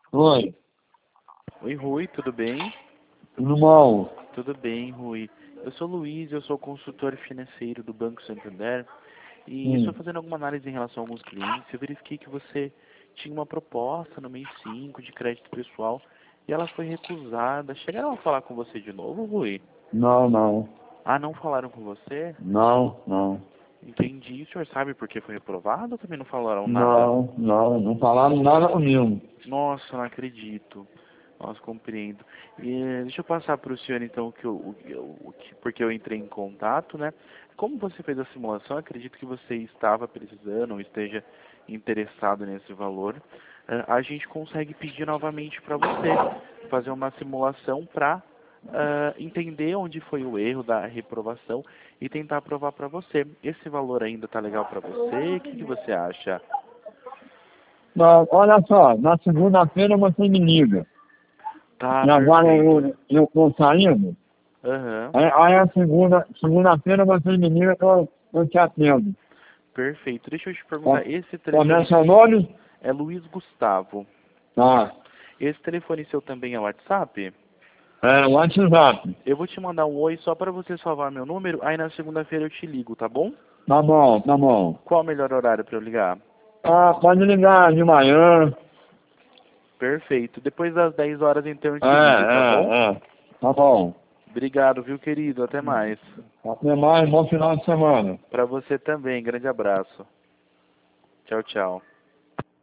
Oi, Oi, Rui, tudo bem? tudo bom? Tudo bem, Rui. Eu sou o Luiz, eu sou consultor financeiro do Banco Santander e estou fazendo alguma análise em relação a alguns clientes. Eu verifiquei que você tinha uma proposta no mês 5 de crédito pessoal e ela foi recusada. Chegaram a falar com você de novo, Rui? Não, não, Ah, não falaram com você? não, não, Entendi. O senhor sabe por que foi reprovado ou também não falaram nada? não falaram nada comigo. Nossa, não acredito. Nossa, compreendo. E deixa eu passar para o senhor então porque eu entrei em contato, né? Como você fez a simulação, acredito que você estava precisando ou esteja interessado nesse valor. A gente consegue pedir novamente para você fazer uma simulação para entender onde foi o erro da reprovação e tentar aprovar para você. Esse valor ainda está legal para você? O que você acha? Não, olha só, na segunda-feira você me liga. Tá, E agora perfeito. eu tô saindo. Aham. Aí a segunda-feira você me liga que eu te atendo. Perfeito. Deixa eu te Qual perguntar, esse qual é telefone seu nome? é Luiz Gustavo. Tá, Esse telefone seu também é WhatsApp? é WhatsApp. Eu vou te mandar um oi só para você salvar meu número, aí na segunda-feira eu te ligo, tá bom? Tá bom, tá bom. Qual o melhor horário para eu ligar? Ah, pode ligar de manhã. Perfeito. Depois das 10 horas então eu te ligo, tá bom? Tá bom. Obrigado, viu, querido? Até mais. Até mais, bom final de semana. Para você também. Grande abraço. Tchau, tchau.